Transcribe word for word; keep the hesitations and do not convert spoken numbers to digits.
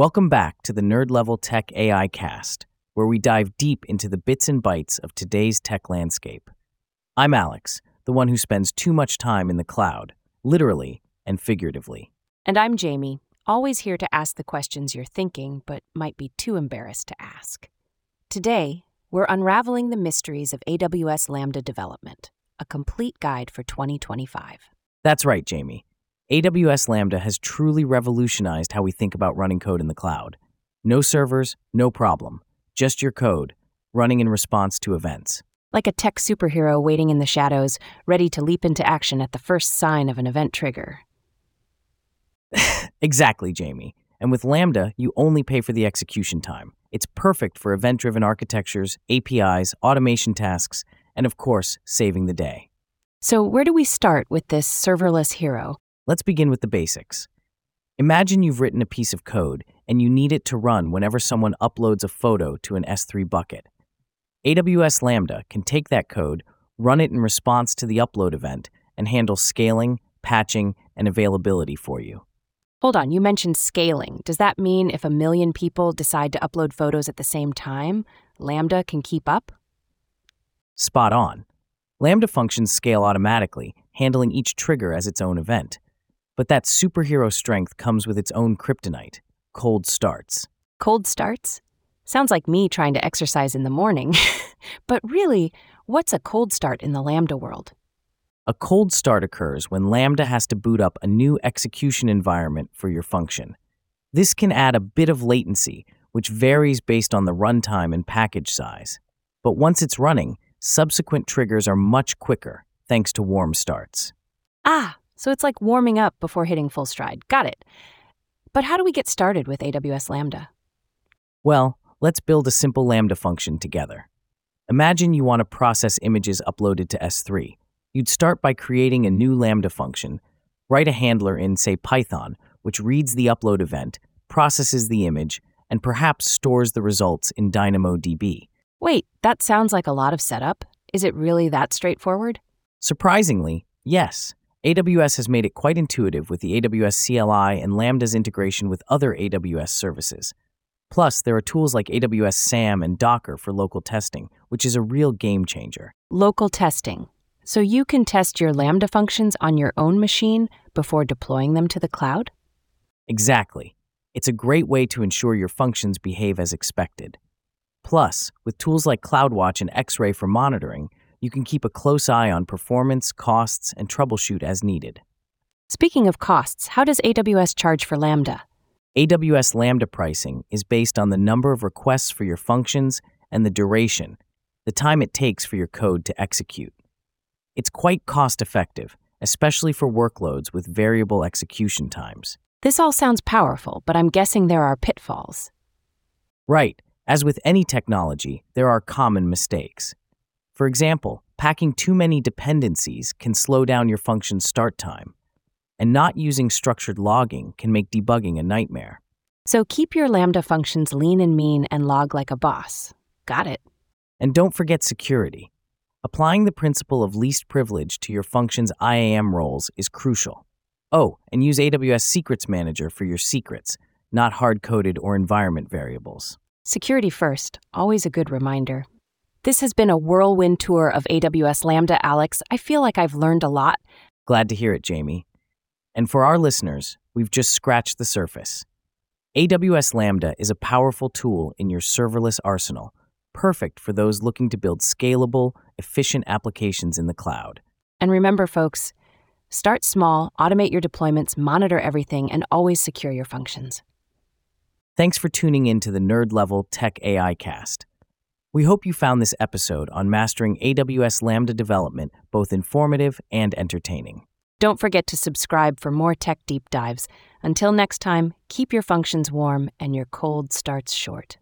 Welcome back to the Nerd Level Tech A I Cast, where we dive deep into the bits and bytes of today's tech landscape. I'm Alex, the one who spends too much time in the cloud, literally and figuratively. And I'm Jamie, always here to ask the questions you're thinking but might be too embarrassed to ask. Today, we're unraveling the mysteries of A W S Lambda development, a complete guide for twenty twenty-five. That's right, Jamie. A W S Lambda has truly revolutionized how we think about running code in the cloud. No servers, no problem. Just your code, running in response to events. Like a tech superhero waiting in the shadows, ready to leap into action at the first sign of an event trigger. Exactly, Jamie. And with Lambda, you only pay for the execution time. It's perfect for event-driven architectures, A P Is, automation tasks, and of course, saving the day. So where do we start with this serverless hero? Let's begin with the basics. Imagine you've written a piece of code and you need it to run whenever someone uploads a photo to an S three bucket. A W S Lambda can take that code, run it in response to the upload event, and handle scaling, patching, and availability for you. Hold on, you mentioned scaling. Does that mean if a million people decide to upload photos at the same time, Lambda can keep up? Spot on. Lambda functions scale automatically, handling each trigger as its own event. But that superhero strength comes with its own kryptonite, cold starts. Cold starts? Sounds like me trying to exercise in the morning. But really, what's a cold start in the Lambda world? A cold start occurs when Lambda has to boot up a new execution environment for your function. This can add a bit of latency, which varies based on the runtime and package size. But once it's running, subsequent triggers are much quicker, thanks to warm starts. Ah, so it's like warming up before hitting full stride. Got it. But how do we get started with A W S Lambda? Well, let's build a simple Lambda function together. Imagine you want to process images uploaded to S three. You'd start by creating a new Lambda function, write a handler in, say, Python, which reads the upload event, processes the image, and perhaps stores the results in DynamoDB. Wait, that sounds like a lot of setup. Is it really that straightforward? Surprisingly, yes. A W S has made it quite intuitive with the A W S C L I and Lambda's integration with other A W S services. Plus, there are tools like A W S SAM and Docker for local testing, which is a real game changer. Local testing. So you can test your Lambda functions on your own machine before deploying them to the cloud? Exactly. It's a great way to ensure your functions behave as expected. Plus, with tools like CloudWatch and X-Ray for monitoring, you can keep a close eye on performance, costs, and troubleshoot as needed. Speaking of costs, how does A W S charge for Lambda? A W S Lambda pricing is based on the number of requests for your functions and the duration, the time it takes for your code to execute. It's quite cost-effective, especially for workloads with variable execution times. This all sounds powerful, but I'm guessing there are pitfalls. Right. As with any technology, there are common mistakes. For example, packing too many dependencies can slow down your function's start time, and not using structured logging can make debugging a nightmare. So keep your Lambda functions lean and mean and log like a boss. Got it. And don't forget security. Applying the principle of least privilege to your function's I A M roles is crucial. Oh, and use A W S Secrets Manager for your secrets, not hard-coded or environment variables. Security first, always a good reminder. This has been a whirlwind tour of A W S Lambda, Alex. I feel like I've learned a lot. Glad to hear it, Jamie. And for our listeners, we've just scratched the surface. A W S Lambda is a powerful tool in your serverless arsenal, perfect for those looking to build scalable, efficient applications in the cloud. And remember, folks, start small, automate your deployments, monitor everything, and always secure your functions. Thanks for tuning in to the Nerd Level Tech A I Cast. We hope you found this episode on mastering A W S Lambda development both informative and entertaining. Don't forget to subscribe for more tech deep dives. Until next time, keep your functions warm and your cold starts short.